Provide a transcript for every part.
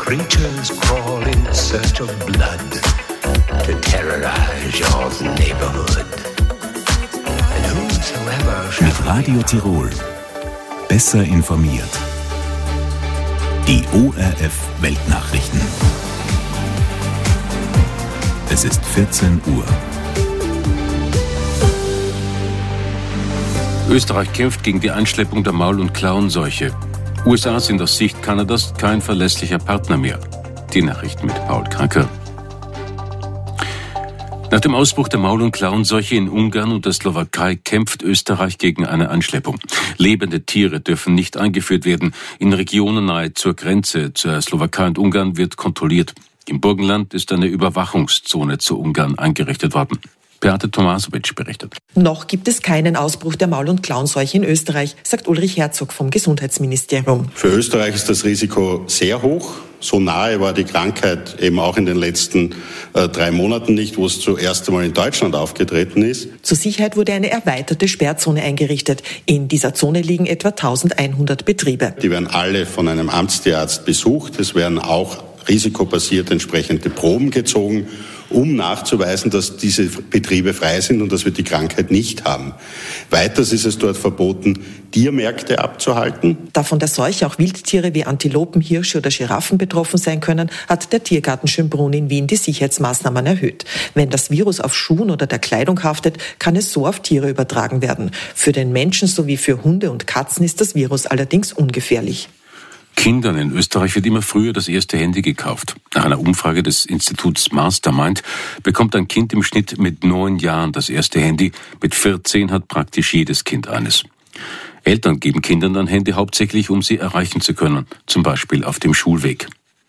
creatures crawl in search of blood to terrorize your neighborhood. And whosoever shall... Mit Radio Tirol. Besser informiert. Die ORF Weltnachrichten. Es ist 14 Uhr. Österreich kämpft gegen die Einschleppung der Maul- und Klauenseuche. USA sind aus Sicht Kanadas kein verlässlicher Partner mehr. Die Nachrichten mit Paul Kranker. Nach dem Ausbruch der Maul- und Klauenseuche in Ungarn und der Slowakei kämpft Österreich gegen eine Einschleppung. Lebende Tiere dürfen nicht eingeführt werden. In Regionen nahe zur Grenze zur Slowakei und Ungarn wird kontrolliert. Im Burgenland ist eine Überwachungszone zu Ungarn eingerichtet worden. Beate Tomasowitsch berichtet. Noch gibt es keinen Ausbruch der Maul- und Klauenseuche in Österreich, sagt Ulrich Herzog vom Gesundheitsministerium. Für Österreich ist das Risiko sehr hoch. So nahe war die Krankheit eben auch in den letzten 3 Monaten nicht, wo es zuerst einmal in Deutschland aufgetreten ist. Zur Sicherheit wurde eine erweiterte Sperrzone eingerichtet. In dieser Zone liegen etwa 1100 Betriebe. Die werden alle von einem Amtstierarzt besucht. Es werden auch risikobasiert entsprechende Proben gezogen, um nachzuweisen, dass diese Betriebe frei sind und dass wir die Krankheit nicht haben. Weiters ist es dort verboten, Tiermärkte abzuhalten. Da von der Seuche auch Wildtiere wie Antilopen, Hirsche oder Giraffen betroffen sein können, hat der Tiergarten Schönbrunn in Wien die Sicherheitsmaßnahmen erhöht. Wenn das Virus auf Schuhen oder der Kleidung haftet, kann es so auf Tiere übertragen werden. Für den Menschen sowie für Hunde und Katzen ist das Virus allerdings ungefährlich. Kindern in Österreich wird immer früher das erste Handy gekauft. Nach einer Umfrage des Instituts Mastermind bekommt ein Kind im Schnitt mit 9 Jahren das erste Handy. Mit 14 hat praktisch jedes Kind eines. Eltern geben Kindern ein Handy hauptsächlich, um sie erreichen zu können, zum Beispiel auf dem Schulweg.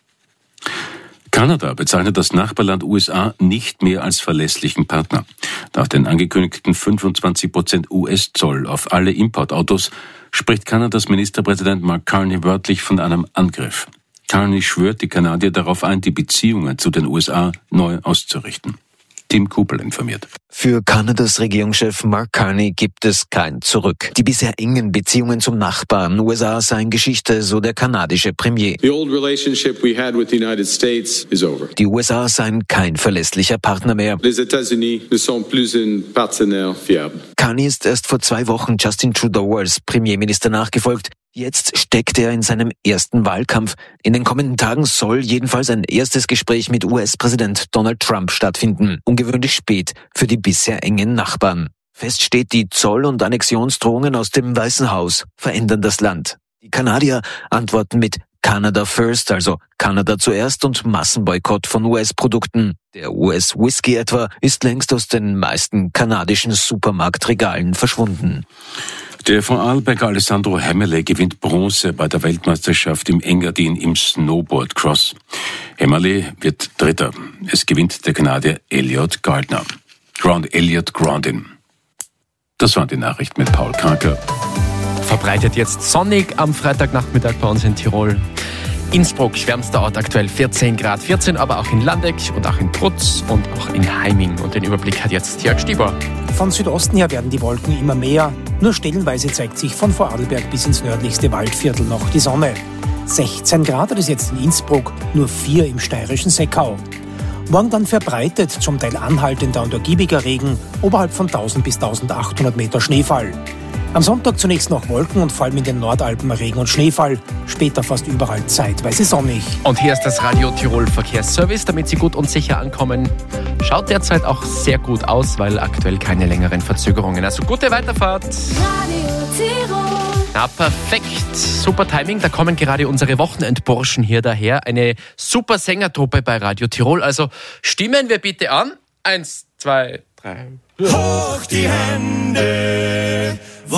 Kanada bezeichnet das Nachbarland USA nicht mehr als verlässlichen Partner. Nach den angekündigten 25% US-Zoll auf alle Importautos spricht Kanadas Ministerpräsident Mark Carney wörtlich von einem Angriff. Carney schwört die Kanadier darauf ein, die Beziehungen zu den USA neu auszurichten. Tim Kupel informiert. Für Kanadas Regierungschef Mark Carney gibt es kein Zurück. Die bisher engen Beziehungen zum Nachbarn USA seien Geschichte, so der kanadische Premier. The old relationship we had with the United States is over. Die USA seien kein verlässlicher Partner mehr. Les États-Unis ne sont plus un partenaire fiable. Carney ist erst vor 2 Wochen Justin Trudeau als Premierminister nachgefolgt. Jetzt steckt er in seinem ersten Wahlkampf. In den kommenden Tagen soll jedenfalls ein erstes Gespräch mit US-Präsident Donald Trump stattfinden. Ungewöhnlich spät für die bisher engen Nachbarn. Fest steht, die Zoll- und Annexionsdrohungen aus dem Weißen Haus verändern das Land. Die Kanadier antworten mit Canada First, also Kanada zuerst und Massenboykott von US-Produkten. Der US-Whisky etwa ist längst aus den meisten kanadischen Supermarktregalen verschwunden. Der Vorarlberger Alessandro Hämmerle gewinnt Bronze bei der Weltmeisterschaft im Engadin im Snowboardcross. Hämmerle wird Dritter. Es gewinnt der Kanadier Elliot Gardner. Elliot Grandin. Das waren die Nachrichten mit Paul Kranker. Verbreitet jetzt sonnig am Freitagnachmittag bei uns in Tirol. Innsbruck, schwärmster Ort, aktuell 14 Grad. 14 aber auch in Landeck und auch in Trutz und auch in Heiming. Und den Überblick hat jetzt Jörg Stieber. Von Südosten her werden die Wolken immer mehr. Nur stellenweise zeigt sich von Vorarlberg bis ins nördlichste Waldviertel noch die Sonne. 16 Grad hat es jetzt in Innsbruck, nur 4 im steirischen Seckau. Morgen dann verbreitet, zum Teil anhaltender und ergiebiger Regen, oberhalb von 1000 bis 1800 Meter Schneefall. Am Sonntag zunächst noch Wolken und vor allem in den Nordalpen Regen und Schneefall. Später fast überall zeitweise sonnig. Und hier ist das Radio Tirol Verkehrsservice, damit Sie gut und sicher ankommen. Schaut derzeit auch sehr gut aus, weil aktuell keine längeren Verzögerungen. Also gute Weiterfahrt. Radio Tirol. Na, perfekt. Super Timing. Da kommen gerade unsere Wochenendburschen hier daher. Eine super Sängertruppe bei Radio Tirol. Also stimmen wir bitte an. 1, 2, 3. Hoch die Hände,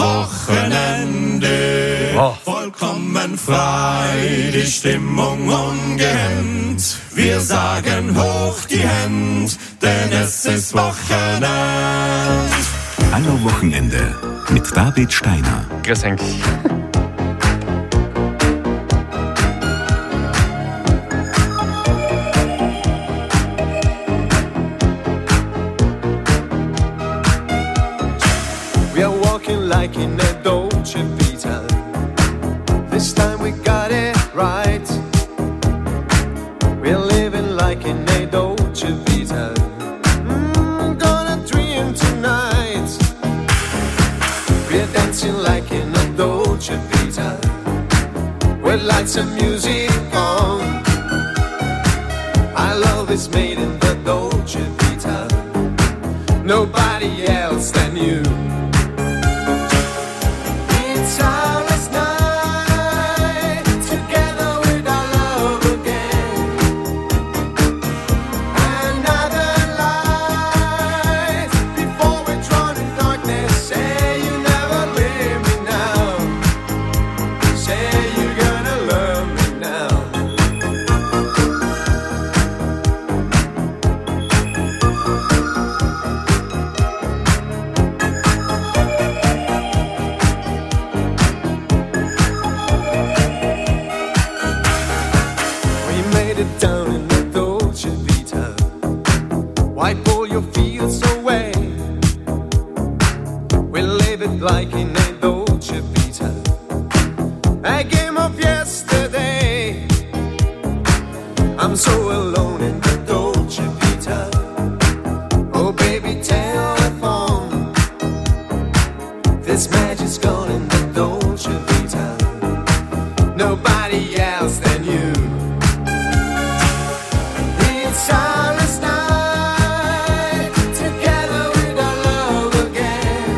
Wochenende, vollkommen frei, die Stimmung ungehemmt. Wir sagen hoch die Hände, denn es ist Wochenend. Hallo Wochenende mit David Steiner. Grüß euch. Like in a Dolce Vita, this time we got it right. like in a Dolce Vita. Gonna dream tonight. We're dancing like in a Dolce Vita, with lights and music on. Our love is made in the Dolce Vita, nobody else than you. It's our last night together with our love again. Another light before we're drawn in darkness. Say you never leave me now. Say you're gonna love me now. We made it down in the Dolce Vita. Wipe all your fears away. We live it like in a Dolce Vita, a game of yesterday. I'm so alone in the Dolce Vita. Oh baby, telephone. This magic's gone in the Dolce Vita, nobody else than you. It's our last night together with our love again.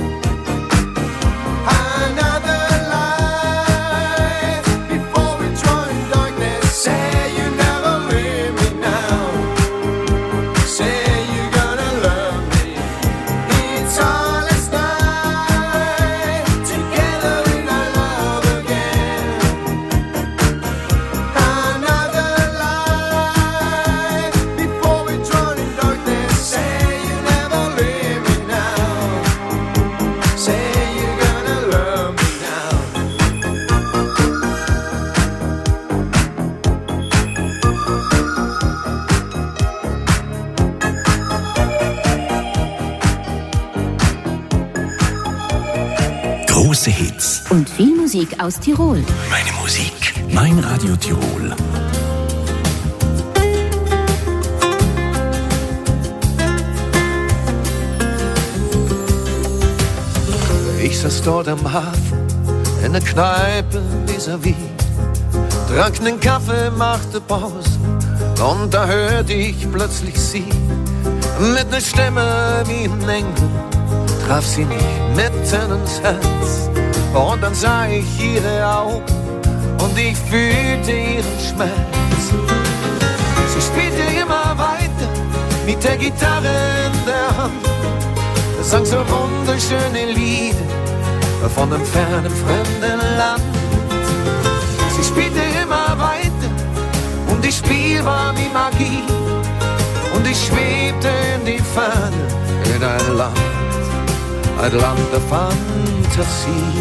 Another light before we draw in darkness. Say you never leave me now. Say you're gonna love me. It's our last night together with our love again. Another light before we draw in darkness. Say you never leave me now. Say you're gonna love me now. Große Hits. Und viel Musik aus Tirol. Meine Musik. Mein Radio Tirol. Ich saß dort am Hafen, in der Kneipe vis-à-vis, trank nen Kaffee, machte Pause, und da hörte ich plötzlich sie, mit ner Stimme wie ein Engel, traf sie mich mitten ins Herz, und dann sah ich ihre Augen, und ich fühlte ihren Schmerz. Sie spielte immer weiter, mit der Gitarre in der Hand, sang so wunderschöne Lieder von einem fernen, fremden Land. Sie spielte immer weiter und das Spiel war wie Magie und ich schwebte in die Ferne in ein Land der Fantasie.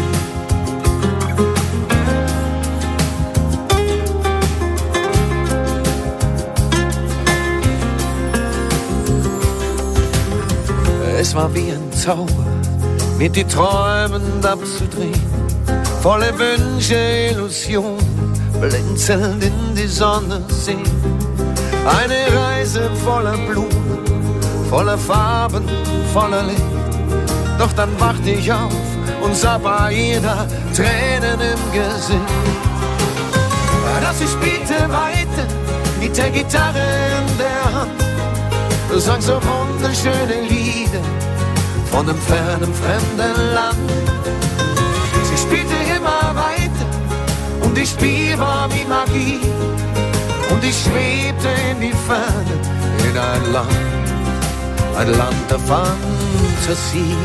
Es war wie ein Zauber, mit die Träumen abzudrehen, volle Wünsche, Illusionen, blinzelnd in die Sonne sehen. Eine Reise voller Blumen, voller Farben, voller Licht. Doch dann wachte ich auf und sah bei ihr da Tränen im Gesicht. Dass sie spielte weiter mit der Gitarre in der Hand, sang so wunderschöne Lieder von einem fernen, fremden Land. Sie spielte immer weiter und das Spiel war wie Magie und ich schwebte in die Ferne in ein Land der Fantasie.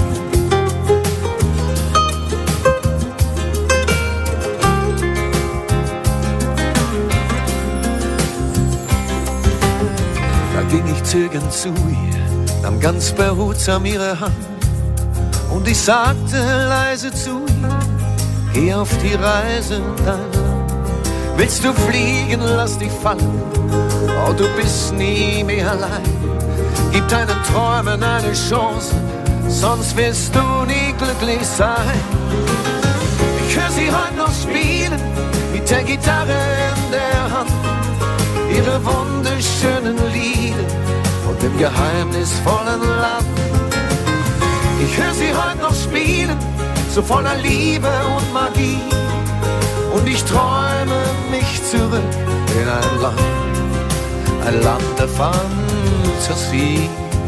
Da ging ich zögernd zu ihr, nahm ganz behutsam ihre Hand und ich sagte leise zu ihr, geh auf die Reise in dein Land. Willst du fliegen, lass dich fallen, oh du bist nie mehr allein. Gib deinen Träumen eine Chance, sonst wirst du nie glücklich sein. Ich hör sie heute noch spielen, mit der Gitarre in der Hand, ihre wunderschöne alle schönen Lieder von dem geheimnisvollen Land. Ich höre sie heute noch spielen, so voller Liebe und Magie. Und ich träume mich zurück in ein Land der Fantasie.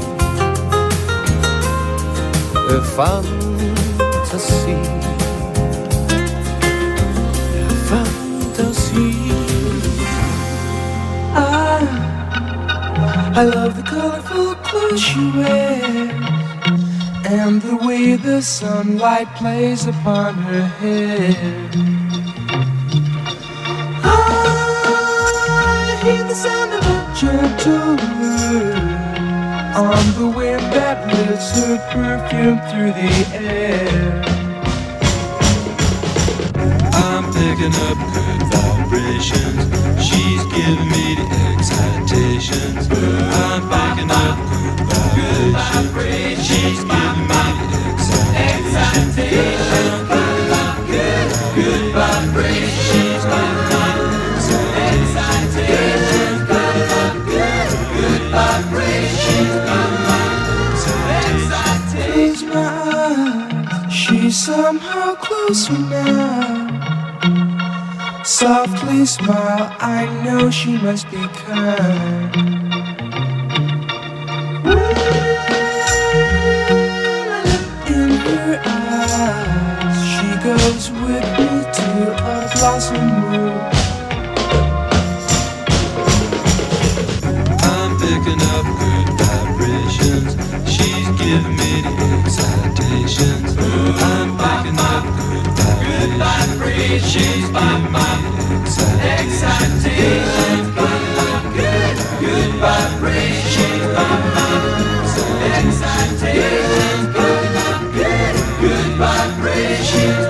Fantasie. Fantasie. I love the colorful clothes she wears and the way the sunlight plays upon her hair. I hear the sound of a gentle word on the wind that lifts her perfume through the air. I'm picking up good vibrations. She's giving me the excitations. I'm picking up good vibrations. She's giving me the excitations. Good vibrations. She's giving me the excitations. Good vibrations. Close my eyes. She's somehow closer now. Softly smile, I know she must be kind. In her eyes, she goes with me to a blossom room. I'm picking up good vibrations. She's giving me the excitations. I'm picking up good vibrations. She's giving me excitations. Good vibrations. Excitations. Good vibrations.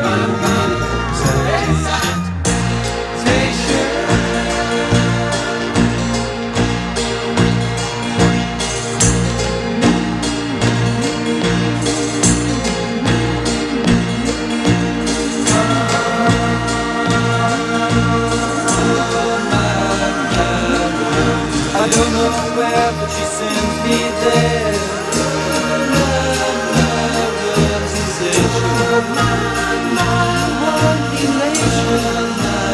I don't know where, but she sends me there. My elation.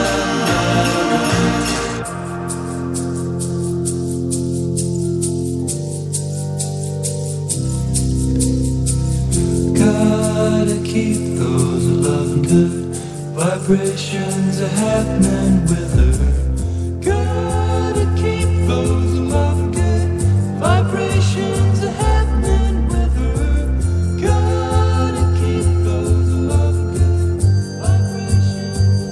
Gotta keep those loving good vibrations are happening with her. Gotta keep those loving good vibrations are happening with her. Gotta keep those loving good vibrations.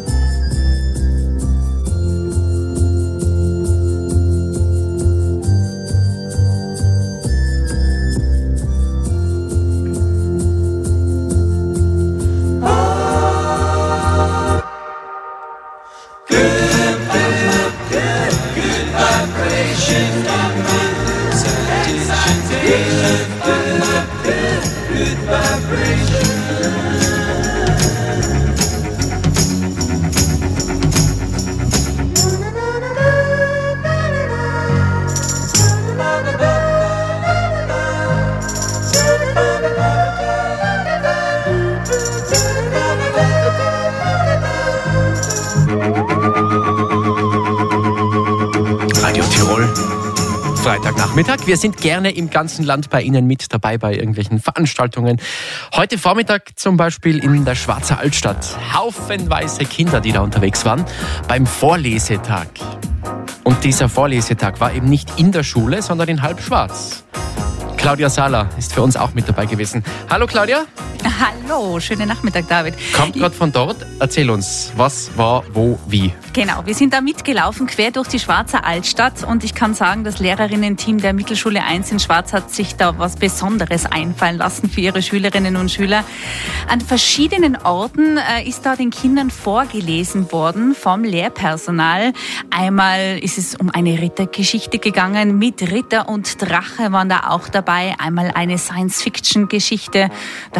Radio Tirol. Freitagnachmittag. Wir sind gerne im ganzen Land bei Ihnen mit dabei bei irgendwelchen Veranstaltungen. Heute Vormittag zum Beispiel in der Schwarzer Altstadt. Haufenweise Kinder, die da unterwegs waren beim Vorlesetag. Und dieser Vorlesetag war eben nicht in der Schule, sondern in Halbschwarz. Claudia Sala ist für uns auch mit dabei gewesen. Hallo Claudia. Hallo, schönen Nachmittag, David. Kommt gerade von dort. Erzähl uns, was war, wo, wie. Genau, wir sind da mitgelaufen, quer durch die Schwarzer Altstadt. Und ich kann sagen, das Lehrerinnen-Team der Mittelschule 1 in Schwarz hat sich da was Besonderes einfallen lassen für ihre Schülerinnen und Schüler. An verschiedenen Orten ist da den Kindern vorgelesen worden vom Lehrpersonal. Einmal ist es um eine Rittergeschichte gegangen. Mit Ritter und Drache waren da auch dabei. Einmal eine Science-Fiction-Geschichte. Da hat sich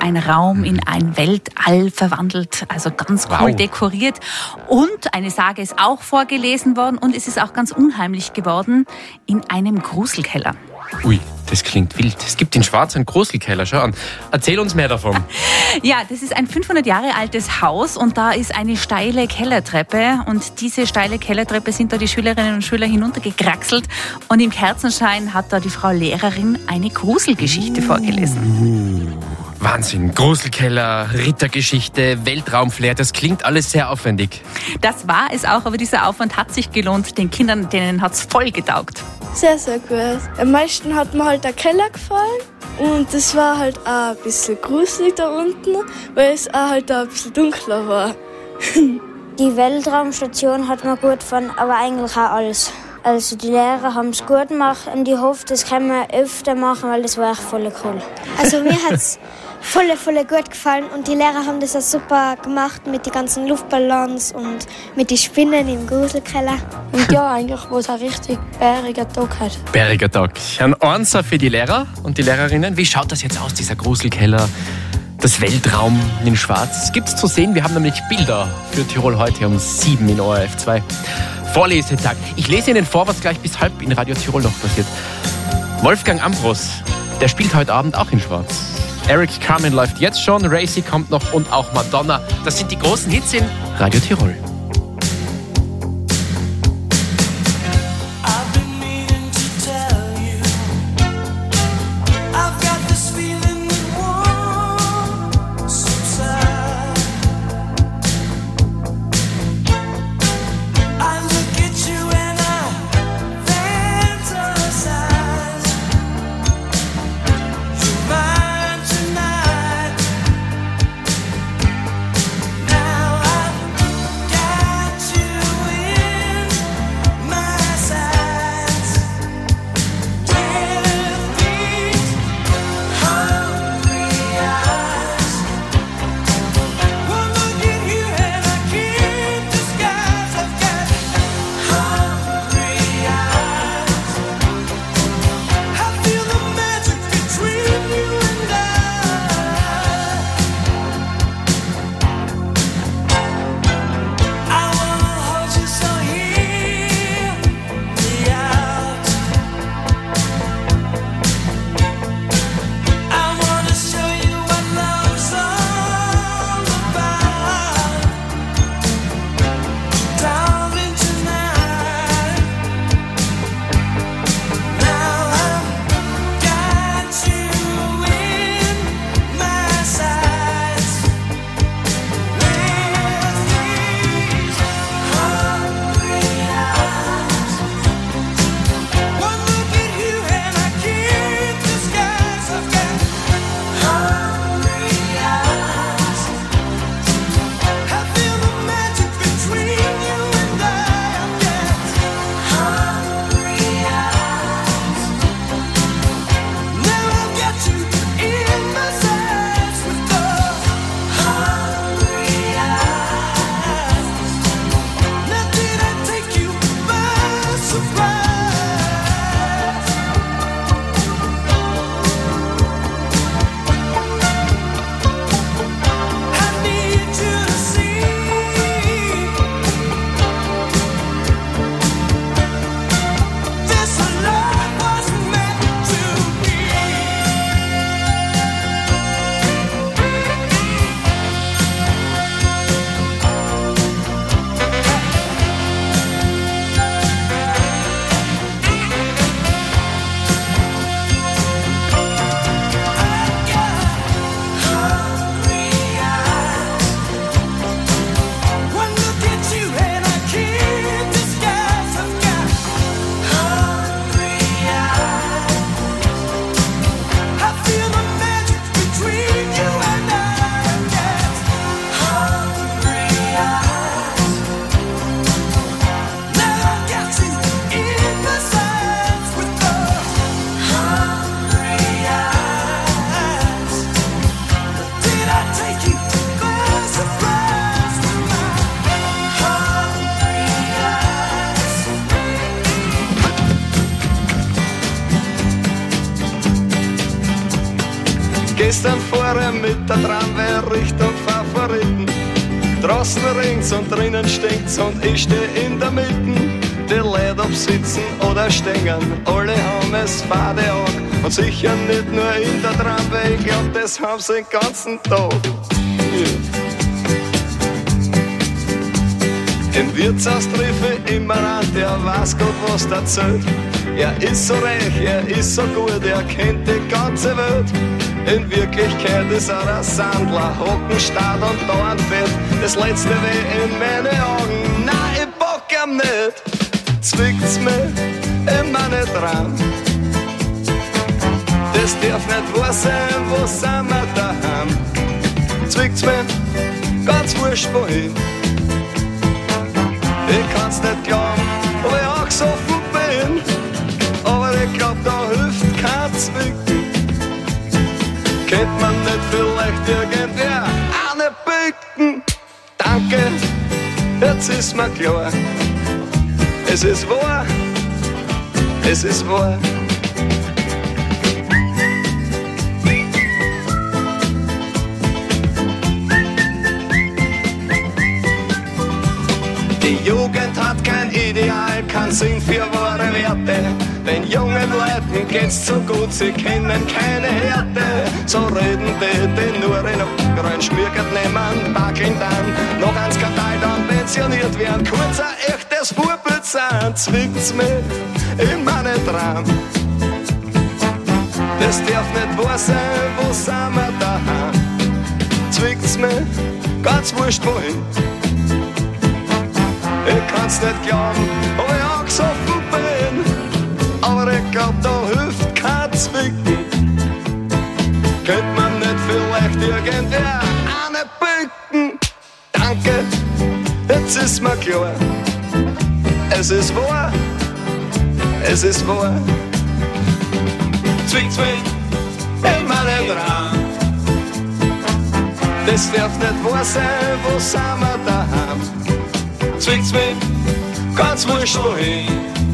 ein Raum in ein Weltall verwandelt. Also ganz cool dekoriert. Und eine Sage ist auch vorgelesen worden und es ist auch ganz unheimlich geworden in einem Gruselkeller. Ui, das klingt wild. Es gibt in Schwarz einen Gruselkeller. Schau an. Erzähl uns mehr davon. Ja, das ist ein 500 Jahre altes Haus und da ist eine steile Kellertreppe und diese steile Kellertreppe sind da die Schülerinnen und Schüler hinuntergekraxelt und im Kerzenschein hat da die Frau Lehrerin eine Gruselgeschichte vorgelesen. Wahnsinn, Gruselkeller, Rittergeschichte, Weltraumflair, das klingt alles sehr aufwendig. Das war es auch, aber dieser Aufwand hat sich gelohnt. Den Kindern, denen hat es voll getaugt. Sehr, sehr gut. Am meisten hat mir halt der Keller gefallen und es war halt auch ein bisschen gruselig da unten, weil es auch halt ein bisschen dunkler war. Die Weltraumstation hat mir gut gefallen, aber eigentlich auch alles. Also die Lehrer haben es gut gemacht und ich hoffe, das können wir öfter machen, weil das war echt voll cool. Also mir hat es voll gut gefallen und die Lehrer haben das auch super gemacht mit den ganzen Luftballons und mit den Spinnen im Gruselkeller. Und ja, eigentlich war es ein richtig bäriger Tag halt. Bäriger Tag. Ein Ornser für die Lehrer und die Lehrerinnen. Wie schaut das jetzt aus, dieser Gruselkeller? Das Weltraum in Schwarz. Gibt's zu sehen, wir haben nämlich Bilder für Tirol heute um 7 in ORF 2. Vorlesetag. Ich lese Ihnen vor, was gleich bis halb in Radio Tirol noch passiert. Wolfgang Ambros, der spielt heute Abend auch in Schwarz. Eric Carmen läuft jetzt schon, Racy kommt noch und auch Madonna. Das sind die großen Hits in Radio Tirol. Now I've Gestern fuhr er mit der Tramway Richtung Favoriten. Draußen ringt's und drinnen stinkt's und ich steh in der Mitte. Die Leute ob sitzen oder stehen, alle haben es fade an. Und sicher nicht nur in der Tramway, ich glaub, das haben sie den ganzen Tag. Im Wirtshaus triff ich immer an, der weiß Gott, was erzählt. Er ist so reich, er ist so gut, er kennt die ganze Welt. In Wirklichkeit ist er ein Sandler, Hockenstarrt und dauernd fett. Das letzte weh in meine Augen, nein, ich bock ihm nicht. Zwickt's mir in meine Traum. Das darf nicht wahr sein, wo sind wir daheim? Zwickt's mir ganz wurscht wohin. Ich kann's nicht glauben, ob ich auch gesoffen bin. Aber ich glaub, da hilft kein Zwicken. Kennt man nicht vielleicht irgendwer eine Bücken? Danke, jetzt ist mir klar. Es ist wahr, es ist wahr. Die Jugend hat kein Ideal, kein Sinn für wahre Werte. Den jungen Leuten geht's so gut, sie kennen keine Härte. So reden die nur in Grün schmirgert nehmen, backeln dann, noch ein Skandal, dann pensioniert werden. Kurz ein echtes Vorbild sein, zwickt's mir in meine Traum. Das darf nicht wahr sein, wo sind wir daheim? Zwickt's mir ganz wurscht wohin. Ich kann's nicht glauben, ob ich auch gesoffen bin. Aber ich glaub, da hilft kein Zwicken. Könnte man nicht vielleicht irgendwer eine bücken? Danke, jetzt ist mir klar. Es ist wahr, es ist wahr. Zwick, zwick, in meinen Traum. Das darf nicht wahr sein, wo sind wir daheim? Zwick, zwick, ganz wurscht wohin.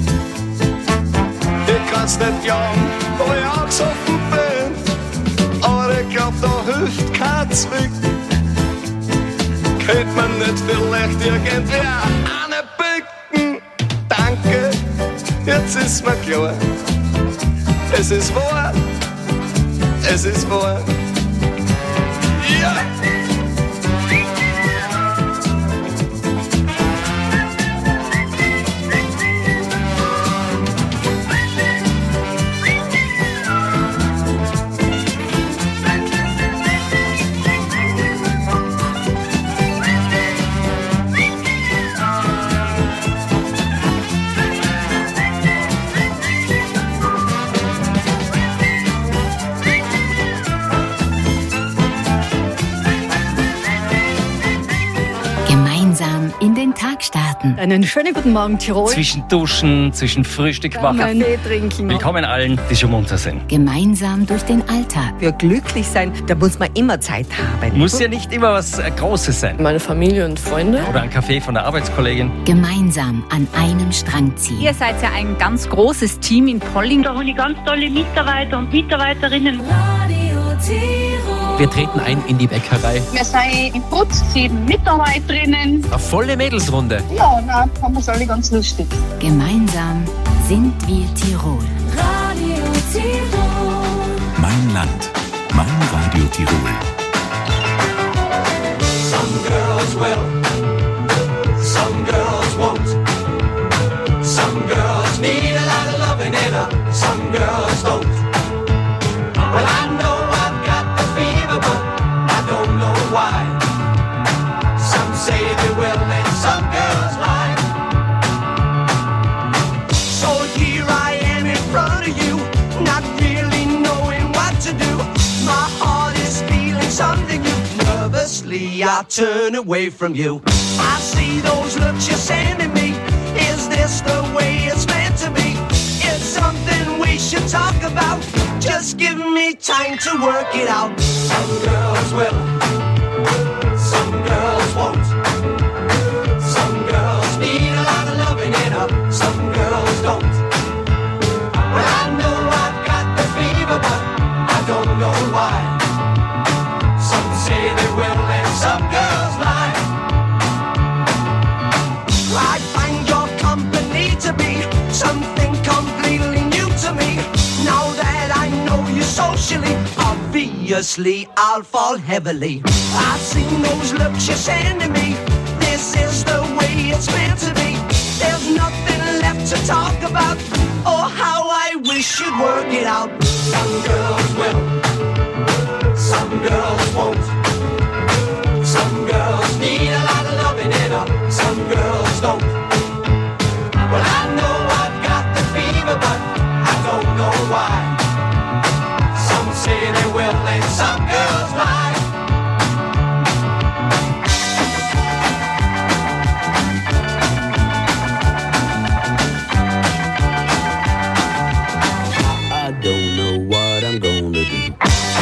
Ich kann's nicht glauben, ob ich auch gesoffen bin. Aber ich glaub, da hilft kein Zwicken. Könnte man nicht vielleicht irgendwer eine bücken? Danke, jetzt ist mir klar. Es ist wahr, es ist wahr. Ja! In den Tag starten. Einen schönen guten Morgen, Tirol. Zwischen Duschen, zwischen Frühstück, Kaffee Tee trinken. Willkommen allen, die schon munter sind. Gemeinsam durch den Alltag. Für glücklich sein, da muss man immer Zeit haben. Muss ja nicht immer was Großes sein. Meine Familie und Freunde. Oder ein Kaffee von der Arbeitskollegin. Gemeinsam an einem Strang ziehen. Ihr seid ja ein ganz großes Team in Polling. Da habe ich ganz tolle Mitarbeiter und Mitarbeiterinnen. Radio Tirol. Wir treten ein in die Bäckerei. Wir sind im Putz 7 Mitarbeiterinnen. Eine volle Mädelsrunde. Ja, nein, haben wir es alle ganz lustig. Gemeinsam sind wir Tirol. Radio Tirol. Mein Land, mein Radio Tirol. Some girls will, some girls won't. Some girls need a lot of loving in her, some girls don't. Well, I know I've got the fever, but I don't know why. Some say they will and some girls lie. So here I am in front of you, not really knowing what to do. My heart is feeling something new. Nervously I turn away from you. I see those looks you're sending me. Is this the way it's meant to be? It's something we should talk about. Just give me time to work it out. Some girls will, some girls won't. Some girls need a lot of loving in her, some girls don't. Well, I know I've got the fever, but I don't know why. something completely new to me. Now that I know you socially, obviously I'll fall heavily. I've seen those looks you're sending me. This is the way it's meant to be. There's nothing left to talk about. Oh, how I wish you'd work it out. Some girls will, some girls won't. Some girls need a lot of loving in her, some girls don't. Well, I know I've got the fever, but I don't know why. Some say they will and some girls lie. Don't know what I'm gonna do.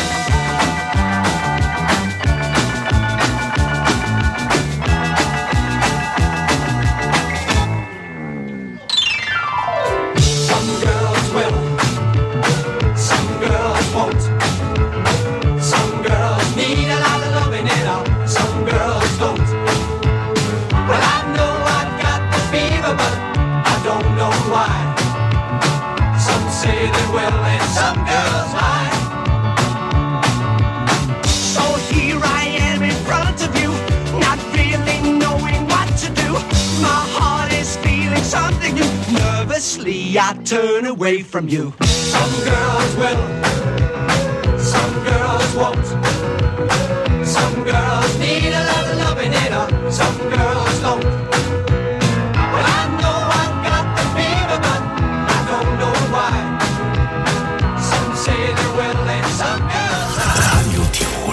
Some girls will, some girls won't. Some girls need a lot of loving in her, some girls don't. Well, I know I've got the fever, but I don't know why. Some say they will and some girls lie. So here I am in front of you, not really knowing what to do. My heart is feeling something new. Nervously I turn away from you. Some girls will, some girls won't. Some girls need a lot of loving in her, some girls don't. Well, I know I've got the fever, but I don't know why. Some say they will and some girls Radio Tirol.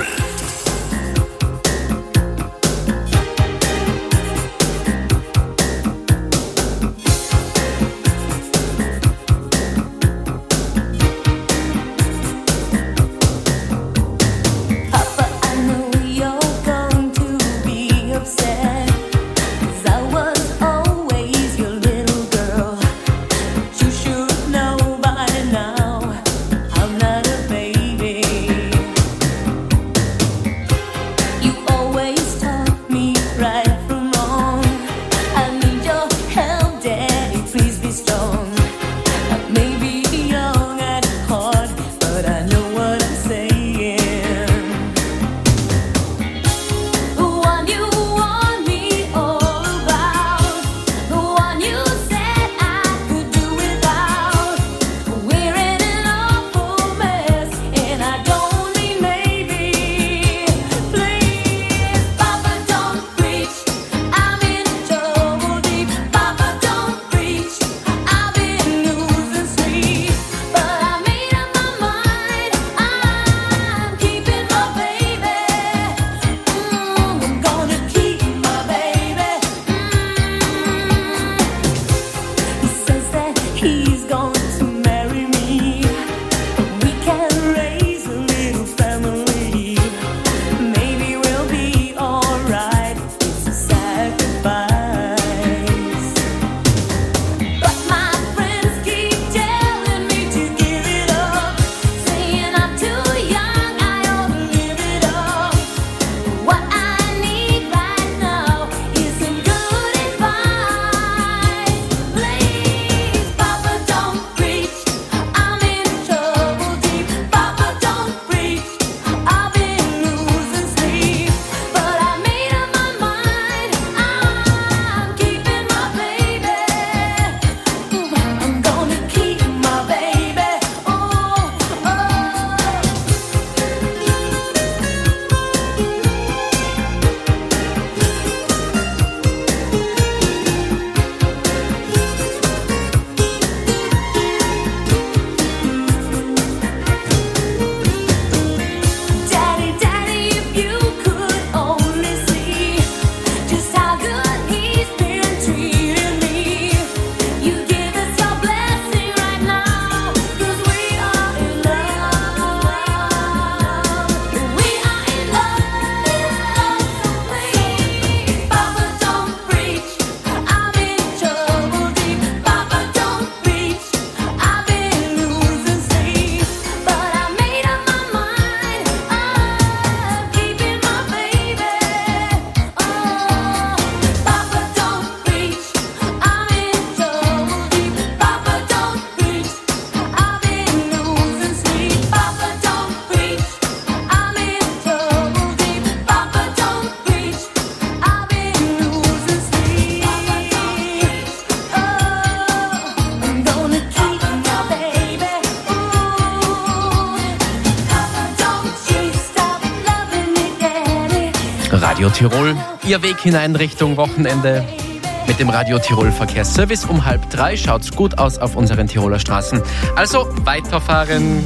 Radio Tirol. Ihr Weg hinein Richtung Wochenende mit dem Radio Tirol Verkehrsservice um 2:30. Schaut's gut aus auf unseren Tiroler Straßen. Also weiterfahren.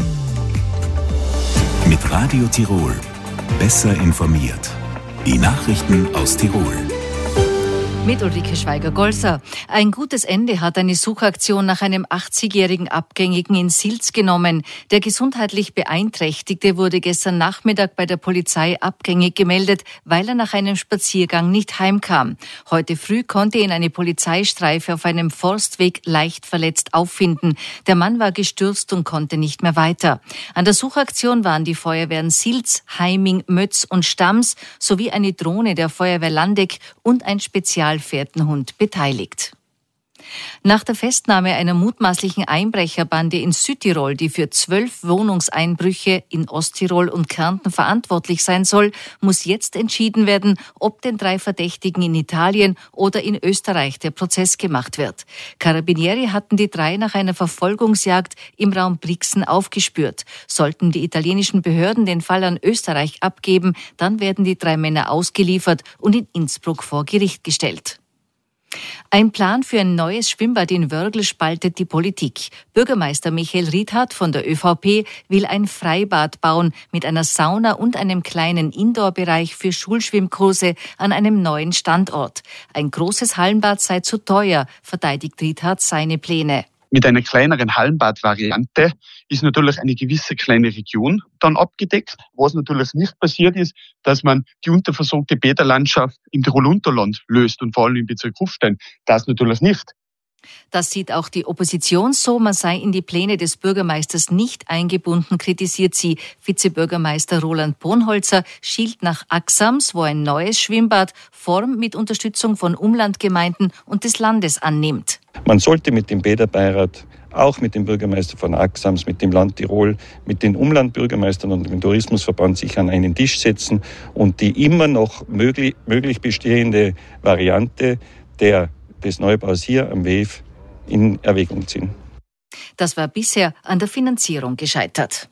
Mit Radio Tirol. Besser informiert. Die Nachrichten aus Tirol. Mit Ulrike Schweiger-Golser. Ein gutes Ende hat eine Suchaktion nach einem 80-jährigen Abgängigen in Silz genommen. Der gesundheitlich Beeinträchtigte wurde gestern Nachmittag bei der Polizei abgängig gemeldet, weil er nach einem Spaziergang nicht heimkam. Heute früh konnte ihn eine Polizeistreife auf einem Forstweg leicht verletzt auffinden. Der Mann war gestürzt und konnte nicht mehr weiter. An der Suchaktion waren die Feuerwehren Silz, Heiming, Mötz und Stams sowie eine Drohne der Feuerwehr Landeck und ein Spezialfährtenhund beteiligt. Nach der Festnahme einer mutmaßlichen Einbrecherbande in Südtirol, die für 12 Wohnungseinbrüche in Osttirol und Kärnten verantwortlich sein soll, muss jetzt entschieden werden, ob den 3 Verdächtigen in Italien oder in Österreich der Prozess gemacht wird. Carabinieri hatten die 3 nach einer Verfolgungsjagd im Raum Brixen aufgespürt. Sollten die italienischen Behörden den Fall an Österreich abgeben, dann werden die 3 Männer ausgeliefert und in Innsbruck vor Gericht gestellt. Ein Plan für ein neues Schwimmbad in Wörgl spaltet die Politik. Bürgermeister Michael Riethardt von der ÖVP will ein Freibad bauen mit einer Sauna und einem kleinen Indoor-Bereich für Schulschwimmkurse an einem neuen Standort. Ein großes Hallenbad sei zu teuer, verteidigt Riethardt seine Pläne. Mit einer kleineren Hallenbad-Variante ist natürlich eine gewisse kleine Region dann abgedeckt. Was natürlich nicht passiert ist, dass man die unterversorgte Bäderlandschaft im Tirol-Unterland löst und vor allem im Bezirk Kufstein. Das natürlich nicht. Das sieht auch die Opposition so. Man sei in die Pläne des Bürgermeisters nicht eingebunden, kritisiert sie. Vizebürgermeister Roland Bonholzer schielt nach Axams, wo ein neues Schwimmbad Form mit Unterstützung von Umlandgemeinden und des Landes annimmt. Man sollte mit dem Bäderbeirat, auch mit dem Bürgermeister von Axams, mit dem Land Tirol, mit den Umlandbürgermeistern und dem Tourismusverband sich an einen Tisch setzen und die immer noch möglich bestehende Variante des Neubaus hier am WEF in Erwägung ziehen. Das war bisher an der Finanzierung gescheitert.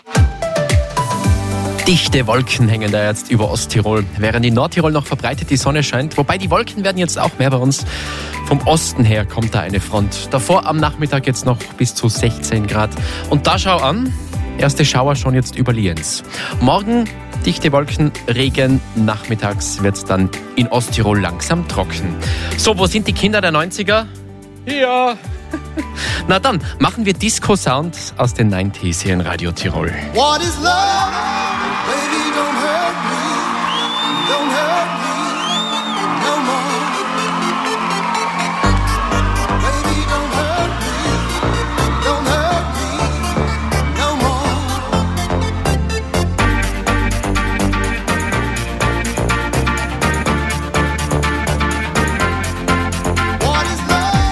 Dichte Wolken hängen da jetzt über Osttirol, während in Nordtirol noch verbreitet die Sonne scheint. Wobei die Wolken werden jetzt auch mehr bei uns. Vom Osten her kommt da eine Front. Davor am Nachmittag jetzt noch bis zu 16 Grad. Und da schau an, erste Schauer schon jetzt über Lienz. Morgen dichte Wolken, Regen, nachmittags wird es dann in Osttirol langsam trocken. So, wo sind die Kinder der 90er? Ja. Na dann, machen wir Disco-Sound aus den 90s hier in Radio Tirol. What is love? Baby, don't hurt me. Don't hurt me no more. Baby, don't hurt me. Don't hurt me no more. What is love?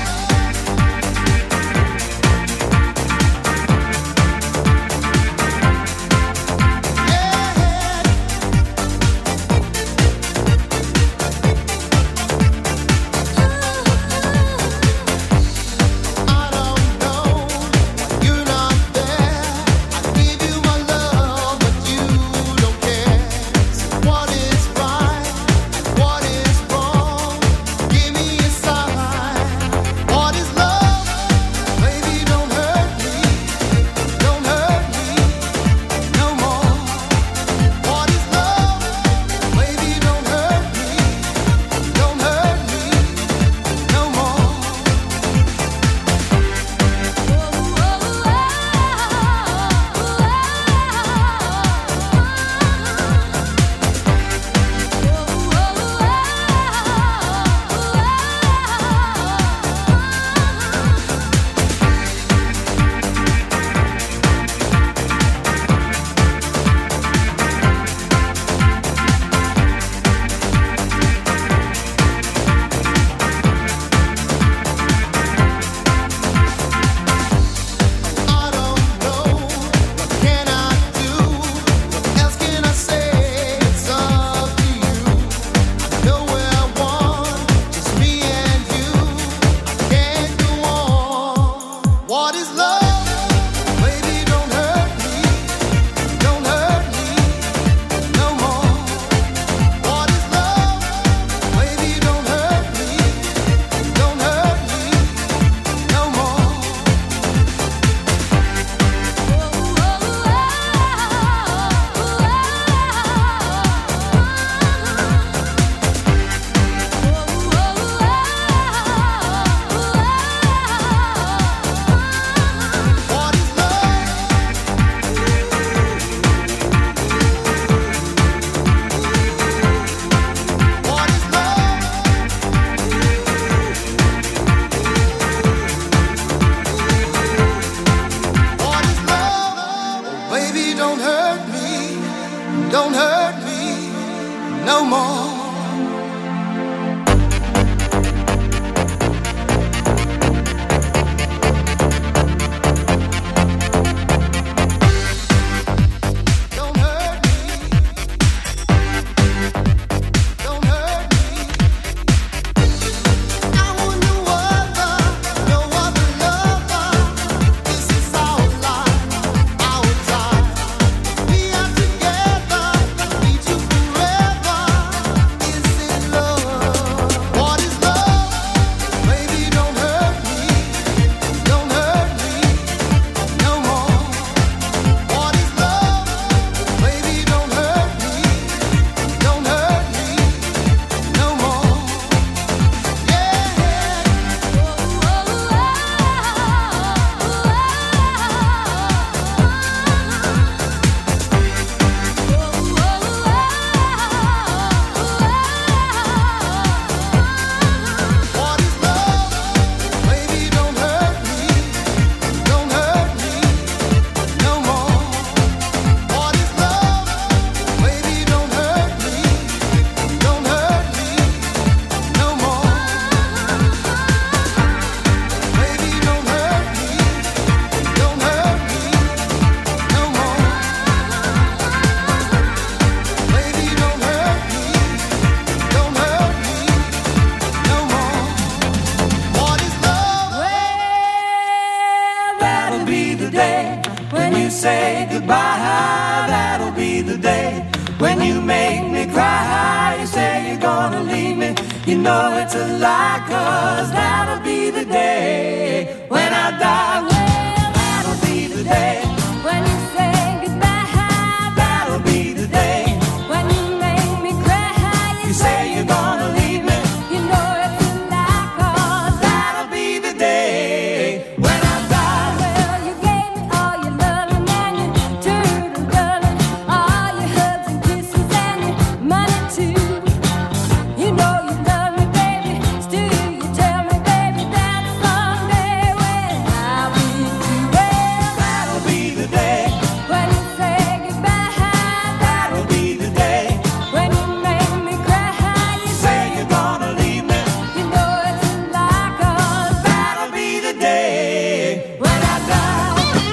that'll be the day when you say goodbye. That'll be the day when you make me cry. You say you're gonna leave me, you know it's a lie, 'cause that'll be the day when I die. Well, that'll be the day when you say goodbye. That'll be the day when you make me cry. You say you're gonna leave me, you know it's a lie, 'cause that'll be the day when I die. Well, you gave me all your loving and your turtle loving, all your hugs and kisses and your money too. You know you love me, baby, still you tell me, baby, that someday when I'll be too. Well, that'll be the day when you say goodbye. That'll be the day when you make me cry. You say you're gonna leave me, you know it's a lie, 'cause that'll be the day when I die.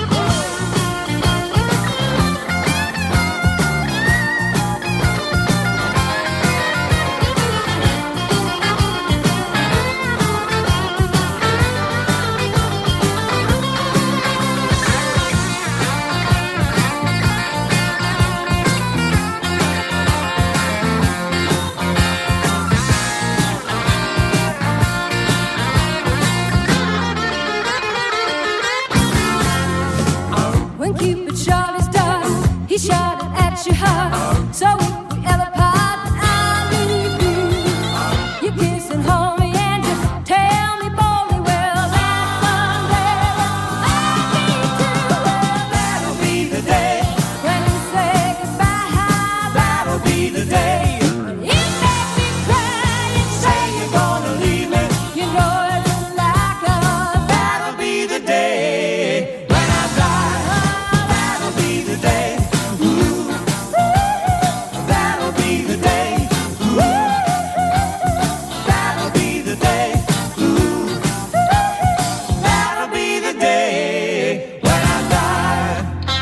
When Cupid shot his dart, he shot it at your heart. So if we ever part, I'll leave you. You kiss and hold me and you tell me boldly, well, that someday I'll be too. Well, that'll be the day when you say goodbye. That'll be the day when you make me cry. You say you're gonna leave me, you know it's a lie, 'cause that'll be the day when I die. That'll be the day. Ooh. That'll be the day. Ooh. That'll be the day. Ooh. That'll be the day when I die.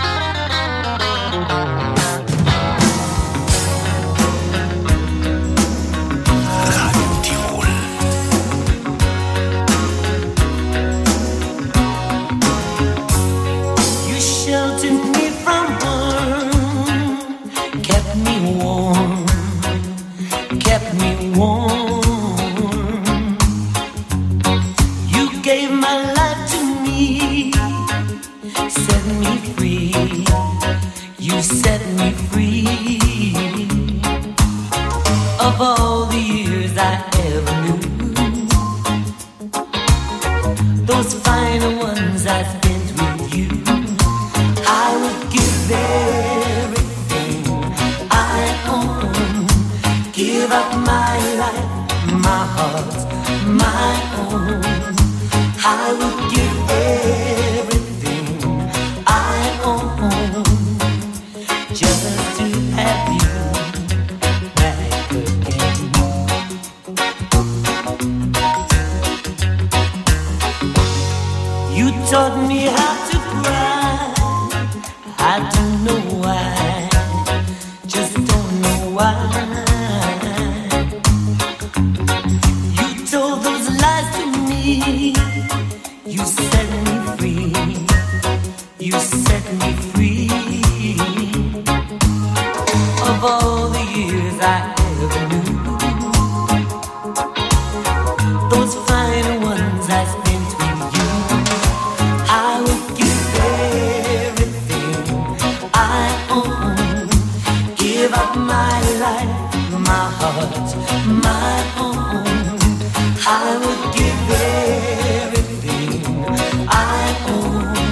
Radio Tirol. You sheltered me from harm, kept me warm, kept me warm. You gave my life to me, set me free. You set me free. Of all the years I ever knew, those final ones I spent with you, I would give everything I own, give up my life, my heart, my own. I would give everything I own, just to have you back again. You taught me how to cry. I don't know why, just don't know why. You told those lies to me. You set me free. You set me free. Of all the years I ever knew, those final ones I spent with you, I would give everything I own, give up my life, my heart, my own. I would give everything I own,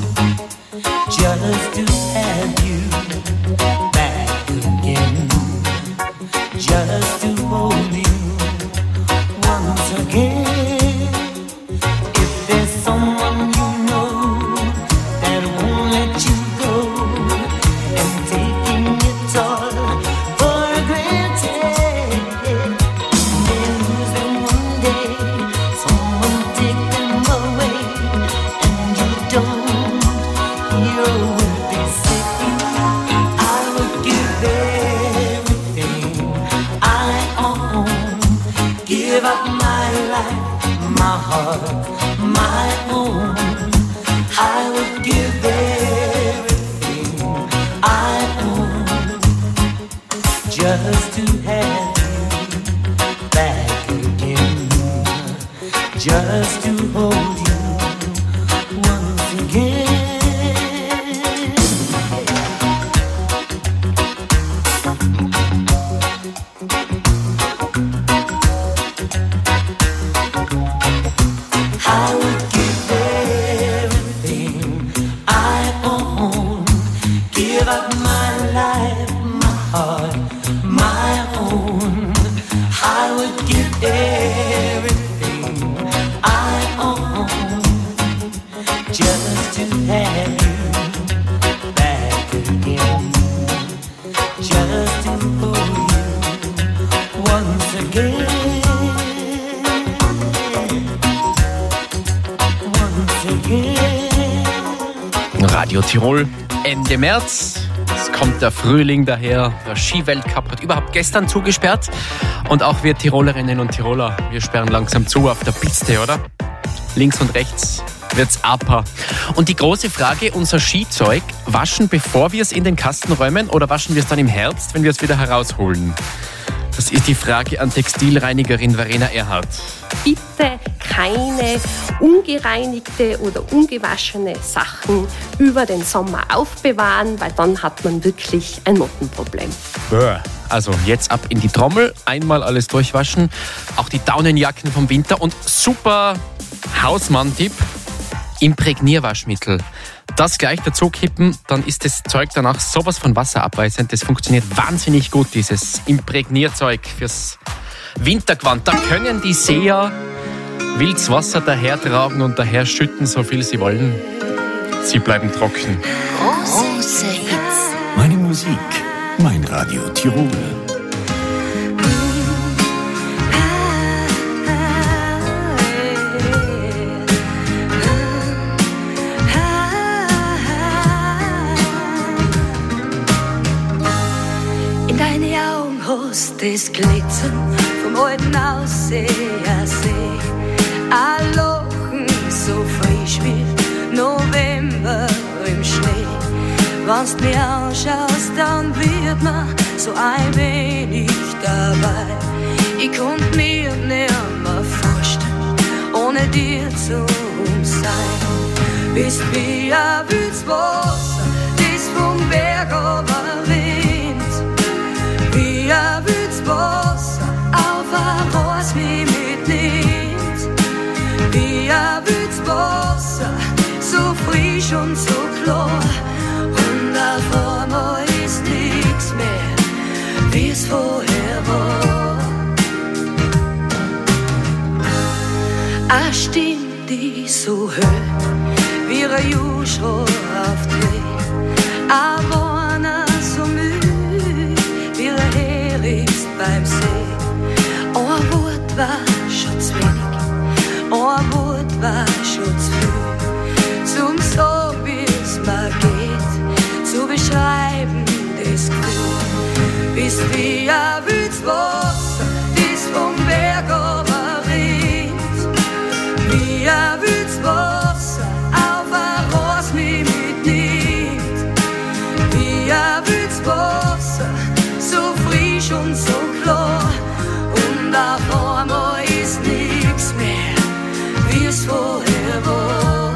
just to have you back again, just to hold you once again. If there's someone you know that won't let you go, and taking it all for granted, they lose them one day, someone take them away, and you don't hear a word they say. I would give everything I own, give up my life, my heart, my own. I would just to have you back again, just to hold you once again, once again. Radio Tirol, Ende März. Es kommt der Frühling daher. Der Skiweltcup hat überhaupt gestern zugesperrt. Und auch wir Tirolerinnen und Tiroler, wir sperren langsam zu auf der Piste, oder? Links und rechts wird's aper. Und die große Frage, unser Skizeug, waschen bevor wir es in den Kasten räumen oder waschen wir es dann im Herbst, wenn wir es wieder herausholen? Das ist die Frage an Textilreinigerin Verena Erhardt. Bitte keine ungereinigte oder ungewaschene Sachen über den Sommer aufbewahren, weil dann hat man wirklich ein Mottenproblem. Also jetzt ab in die Trommel, einmal alles durchwaschen, auch die Daunenjacken vom Winter und super Hausmann-Tipp, Imprägnierwaschmittel. Das gleich dazu kippen, dann ist das Zeug danach sowas von wasserabweisend. Das funktioniert wahnsinnig gut, dieses Imprägnierzeug fürs Wintergewand. Da können die Seher wildes Wasser dahertragen und daher schütten, so viel sie wollen. Sie bleiben trocken. Große Hits. Meine Musik, mein Radio Tirol. In deine Augen hast das Glitzern vom alten Ausseher See. Ein Lachen so frisch wie November im Schnee. Wenn's mich anschaust, dann wird mir so ein wenig dabei. Ich konnt mir nimmer vorstellen, ohne dir zu sein. Bist wie ein wildes Wasser, das vom Berg runterrinnt. Wie ein wildes Wasser, auf ein Ross mich mitnimmt. Wie ein wildes Wasser, so frisch und so klar. Und auf einmal ist nichts mehr, wie es vorher war. Eine Stimme, die so hört, wie ein Juschro auf Dreh. Ein Warner so müde, wie ein Hericht beim See. Ein Wort war schon zu wenig, ein Wort war schon zu viel. Zum so, wie es mir geht, zu beschreiben das Gefühl. Bist wie ein wildes Wasser, das vom Berg runterrinnt. Wie ein wildes Wasser, auf ein Ross mich mitnimmt. Wie ein wildes Wasser, so frisch und so klar. Und auf einmal ist nichts mehr, wie es vorher war.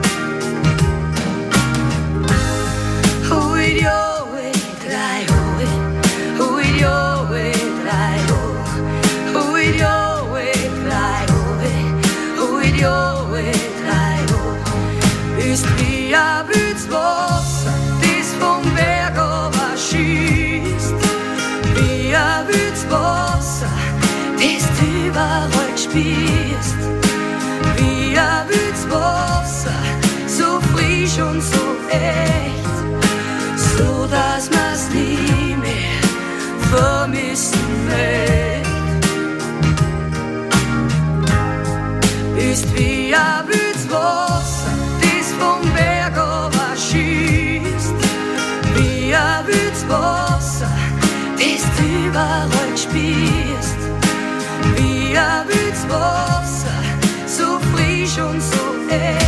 Hui, jo, drei, hui, jo, drei, hui, jo, drei, hui, jo, drei, bist wie ein wildes Wasser, das vom Berg runter schießt. Wie ein wildes Wasser, das du überall spürst. Wie ein wildes Wasser, so frisch und so echt, so dass man's nie mehr vermissen möcht. Bist wie ein wildes Wasser, das vom Berg runter schießt. Wie ein wildes Wasser, das du überall spürst. Wie ein wildes Wasser, so frisch und so echt.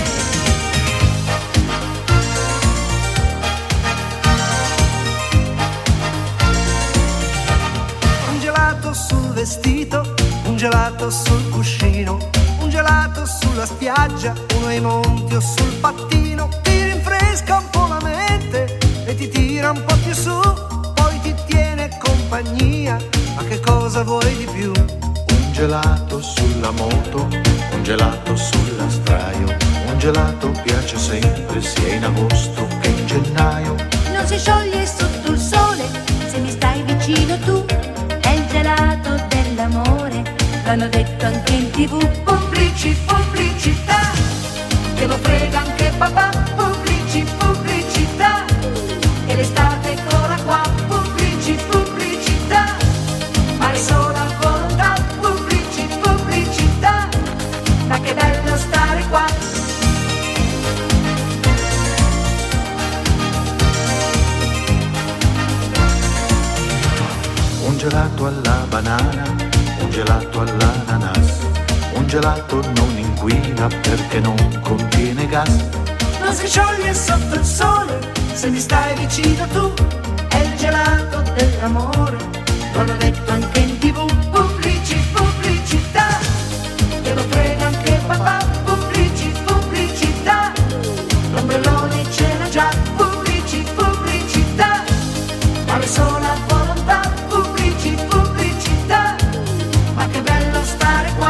Un gelato sul vestito, un gelato sul cuscino, un gelato sulla spiaggia, uno ai monti o sul pattino. Ti rinfresca un po' la mente e ti tira un po' più su, poi ti tiene compagnia, ma che cosa vuoi di più? Un gelato sulla moto, un gelato sull'astraio, un gelato piace sempre sia in agosto che in gennaio. Non si scioglie sotto il sole se mi stai vicino tu. È il gelato dell'amore, l'hanno detto anche in TV. Pubblicità, che lo frega anche gelato alla banana, un gelato all'ananas, un gelato non inquina perché non contiene gas. Non si scioglie sotto il sole se mi stai vicino tu, è il gelato dell'amore, l'ho detto anche in TV, pubblicità, te lo frega anche papà, pubblicità, l'ombrellone ce l'ha già, pubblicità, vale sola volontà, pubblicità, ma che bello stare qua.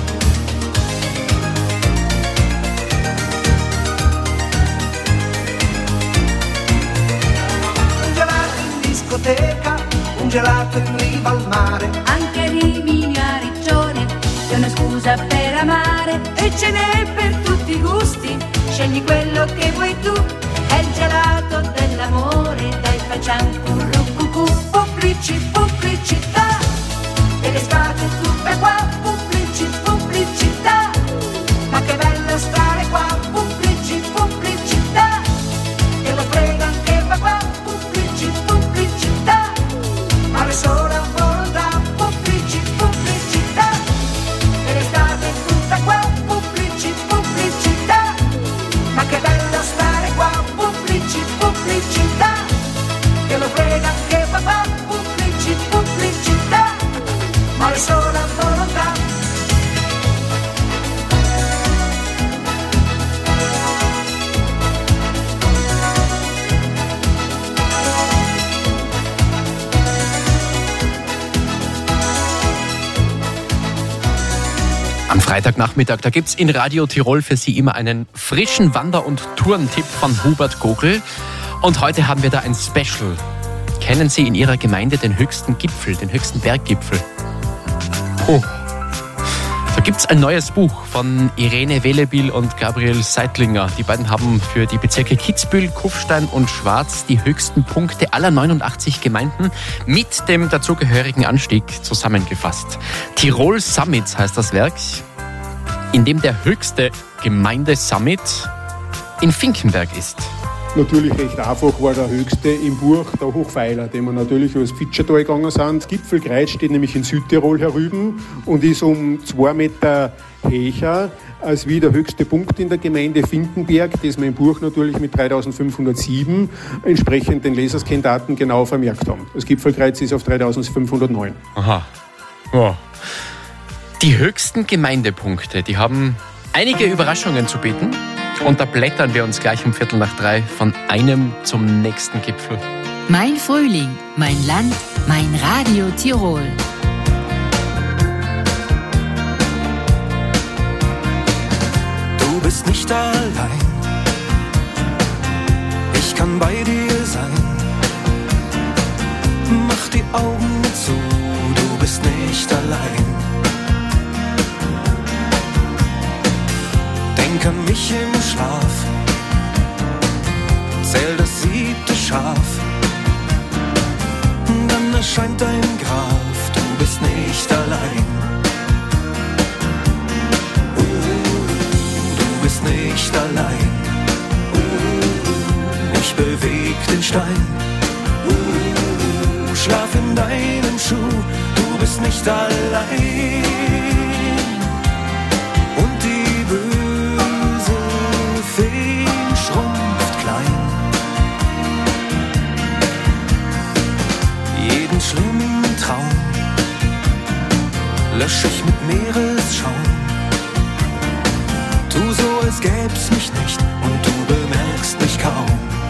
Un gelato in discoteca, un gelato in riva al mare, Anche Rimini a Riccione è una scusa per amare. e ce n'è per tutti i gusti, Scegli quello che vuoi tu, è il gelato dell'amore. Dai, facciamo un rucucù. pubblicità, e l'estate tutta qua, pubblicità, ma che bello stare qua, pubblicità, e lo frega anche papà, pubblicità, ma le sola volontà, pubblicità, e l'estate tutta qua, pubblicità, ma che bello stare qua, pubblicità, e lo frega anche papà, pubblicità, ma le sola volontà. Am Freitagnachmittag, da gibt's in Radio Tirol für Sie immer einen frischen Wander- und Tourentipp von Hubert Gogl. Und heute haben wir da ein Special. Kennen Sie in Ihrer Gemeinde den höchsten Gipfel, den höchsten Berggipfel? Oh. Da gibt's ein neues Buch von Irene Welebil und Gabriel Seitlinger. Die beiden haben für die Bezirke Kitzbühel, Kufstein und Schwarz die höchsten Punkte aller 89 Gemeinden mit dem dazugehörigen Anstieg zusammengefasst. Tirol Summits heißt das Werk, in dem der höchste Gemeindesummit in Finkenberg ist. Natürlich recht einfach war der höchste im Buch der Hochpfeiler, den wir natürlich über das Fitschertal gegangen sind. Gipfelkreuz steht nämlich in Südtirol herüben und ist um 2 Meter höher als wie der höchste Punkt in der Gemeinde Finkenberg, das wir im Buch natürlich mit 3507 entsprechend den Leserskendaten genau vermerkt haben. Das Gipfelkreuz ist auf 3509. Aha. Ja. Die höchsten Gemeindepunkte, die haben einige Überraschungen zu bieten. Und da blättern wir uns gleich um 2:15 von einem zum nächsten Gipfel. Mein Frühling, mein Land, mein Radio Tirol. Du bist nicht allein, ich kann bei dir sein. Mach die Augen zu, du bist nicht allein. Denk an mich im Schlaf, zähl das 7. Schaf. Dann erscheint dein Graf, du bist nicht allein. Du bist nicht allein. Ich beweg den Stein. Schlaf in deinem Schuh, du bist nicht allein. Und die böse Fee schrumpft klein. Jeden schlimmen Traum lösch ich mit Meeresschaum. Tu so, als gäb's mich nicht und du bemerkst mich kaum.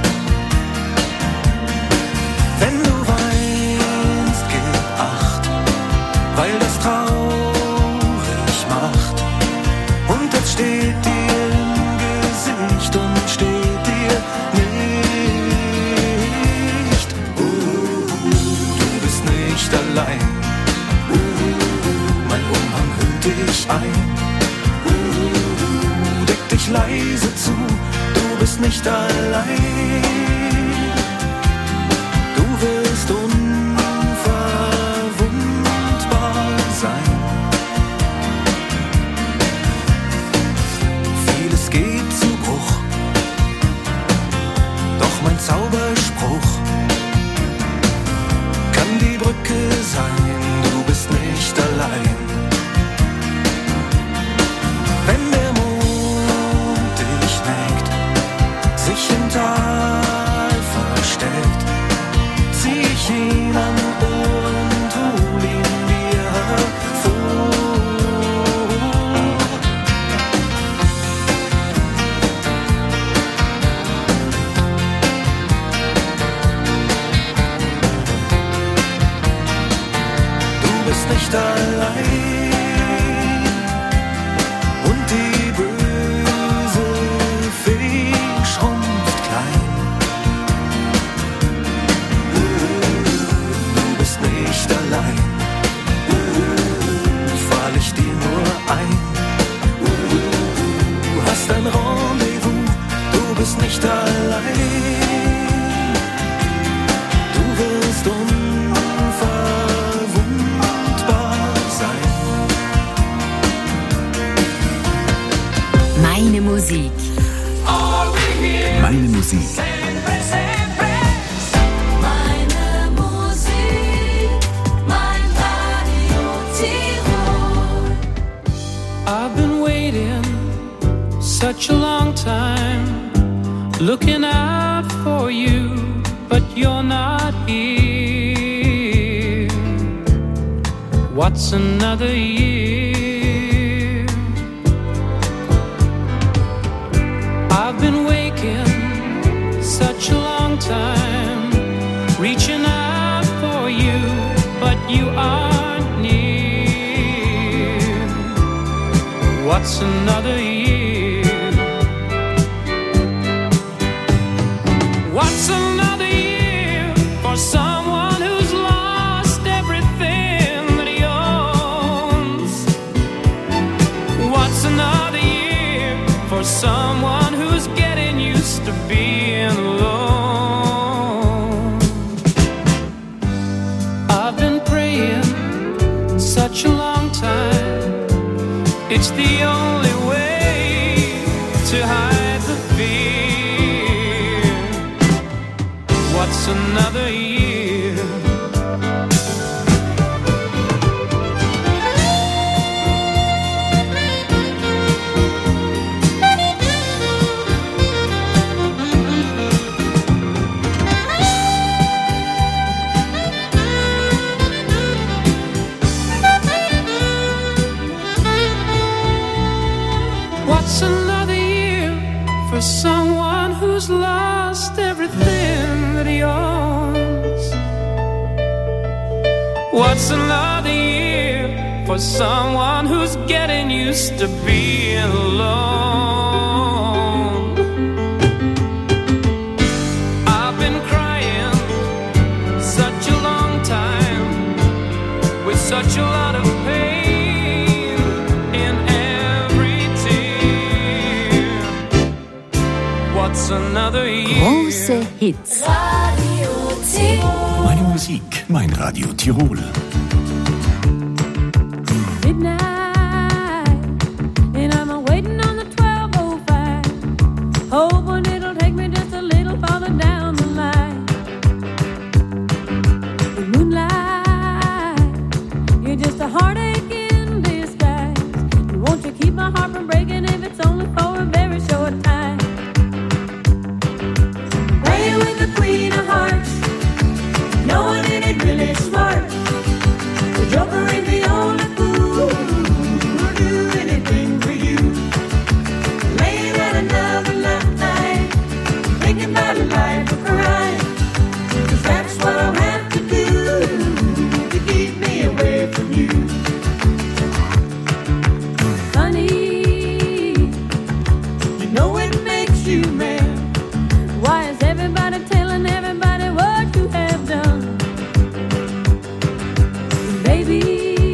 Wenn du weinst, gib Acht, weil das traurig macht. Und das steht dir im Gesicht und steht dir nicht. Du bist nicht allein. Mein Umhang hüllt dich ein. Deck dich leise zu, du bist nicht allein. Du wirst unverwundbar sein. Vieles geht zu Bruch, doch mein Zauberspruch kann die Brücke sein. sich im Tal versteckt, zieh ich ihn an und hol ihn mir hervor. Du bist nicht allein und die böse Fee schrumpft klein. Du bist nicht allein, fall ich dir nur ein. Du hast ein Rendezvous, du bist nicht allein. Du wirst unverwundbar sein. Meine Musik. Meine Musik. Meine Musik, mein Radio Tirol. I've been waiting such a long time, looking out for you, but you're not here. What's another year? I've been waking such a long time, reaching out for you, but you aren't near. What's another year? What's another year for someone who's lost everything that he owns? What's another year for someone who's getting used to being alone? I've been praying such a long time, it's the only way to hide the fear. What's another year? What's another year for someone who's lost everything that he owns? What's another year for someone who's getting used to being alone? I've been crying such a long time with such a lot of pain in every tear. What's another year? Große Hits. Radio Tirol. Meine Musik, mein Radio Tirol. Midnight, and I'm waiting on the 12:05, hoping it'll take me just a little farther down the line. The moonlight, you're just a heartache in disguise. Won't you keep my heart from breaking if it's only for a very short time? Playing with the Queen of Hearts, no one in it really smart. The Joker ain't the only fool who'll do anything for you. Laying out another night, thinking about a life of crime. 'Cause that's what I'll have to do to keep me away from you. Honey, you know it makes you mad. Why is everybody telling everybody what you have done? Baby,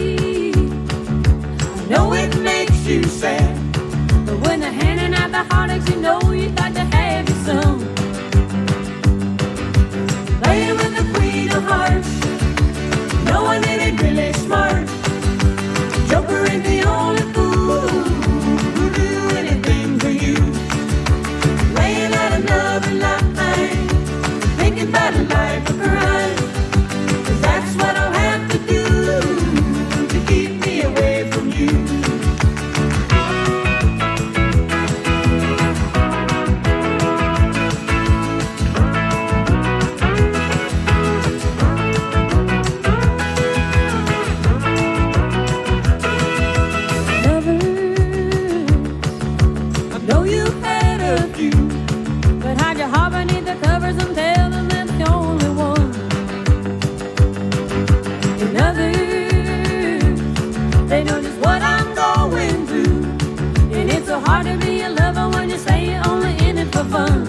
fun.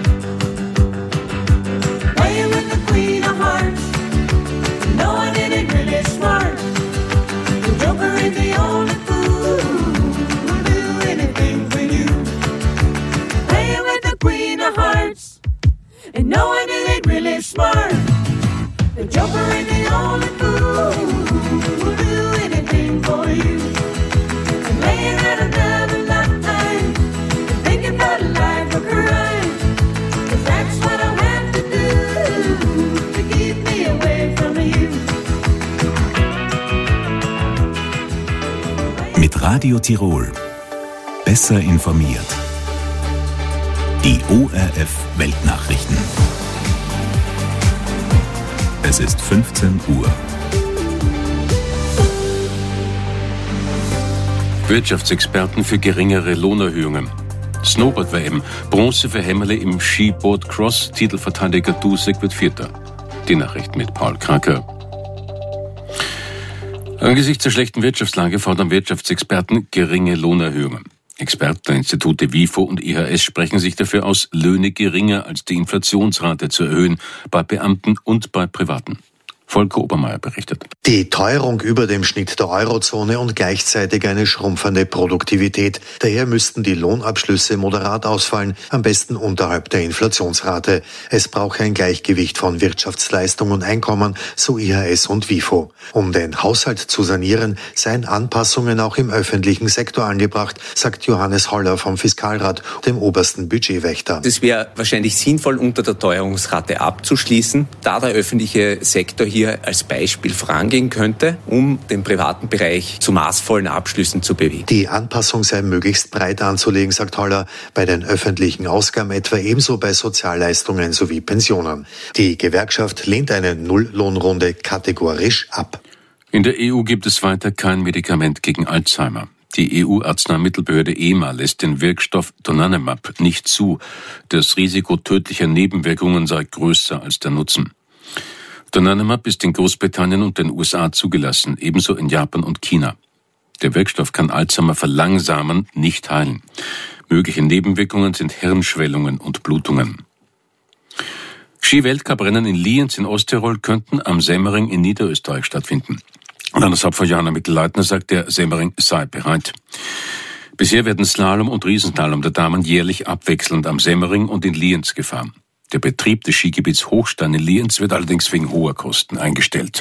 Playing with the Queen of Hearts, knowing it ain't really smart. The Joker ain't the only fool who'll do anything for you. Playing with the Queen of Hearts, and knowing it ain't really smart. The Joker ain't the only fool who'll do anything for you. And laying out another lifetime, and thinking about life or crime, 'cause that's what I'll have to do to keep me away from you. Mit Radio Tirol. Besser informiert. Die ORF Weltnachrichten. Es ist 15 Uhr. Wirtschaftsexperten für geringere Lohnerhöhungen. Snowboard-WM. Bronze für Hämmerle im Skiboard Cross. Titelverteidiger Dusek wird Vierter. Die Nachricht mit Paul Kraker. Angesichts der schlechten Wirtschaftslage fordern Wirtschaftsexperten geringe Lohnerhöhungen. Experten der Institute WIFO und IHS sprechen sich dafür aus, Löhne geringer als die Inflationsrate zu erhöhen, bei Beamten und bei Privaten. Volker Obermeier berichtet. Die Teuerung über dem Schnitt der Eurozone und gleichzeitig eine schrumpfende Produktivität. Daher müssten die Lohnabschlüsse moderat ausfallen, am besten unterhalb der Inflationsrate. Es brauche ein Gleichgewicht von Wirtschaftsleistung und Einkommen, so IHS und WIFO. Um den Haushalt zu sanieren, seien Anpassungen auch im öffentlichen Sektor angebracht, sagt Johannes Holler vom Fiskalrat, dem obersten Budgetwächter. Es wäre wahrscheinlich sinnvoll, unter der Teuerungsrate abzuschließen, da der öffentliche Sektor hier als Beispiel vorangehen könnte, um den privaten Bereich zu maßvollen Abschlüssen zu bewegen. Die Anpassung sei möglichst breit anzulegen, sagt Holler, bei den öffentlichen Ausgaben etwa ebenso bei Sozialleistungen sowie Pensionen. Die Gewerkschaft lehnt eine Nulllohnrunde kategorisch ab. In der EU gibt es weiter kein Medikament gegen Alzheimer. Die EU-Arzneimittelbehörde EMA lässt den Wirkstoff Donanemab nicht zu. Das Risiko tödlicher Nebenwirkungen sei größer als der Nutzen. Donanemab ist in Großbritannien und den USA zugelassen, ebenso in Japan und China. Der Wirkstoff kann Alzheimer verlangsamen, nicht heilen. Mögliche Nebenwirkungen sind Hirnschwellungen und Blutungen. Ski-Weltcuprennen in Lienz in Osttirol könnten am Semmering in Niederösterreich stattfinden. Landeshauptmann Johanna Mikl-Leitner sagt, der Semmering sei bereit. Bisher werden Slalom und Riesenslalom der Damen jährlich abwechselnd am Semmering und in Lienz gefahren. Der Betrieb des Skigebiets Hochstein in Lienz wird allerdings wegen hoher Kosten eingestellt.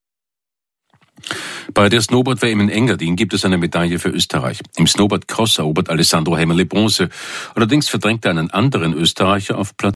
Bei der Snowboard-WM in Engadin gibt es eine Medaille für Österreich. Im Snowboard-Cross erobert Alessandro Hämmerle Bronze. Allerdings verdrängt er einen anderen Österreicher auf Platz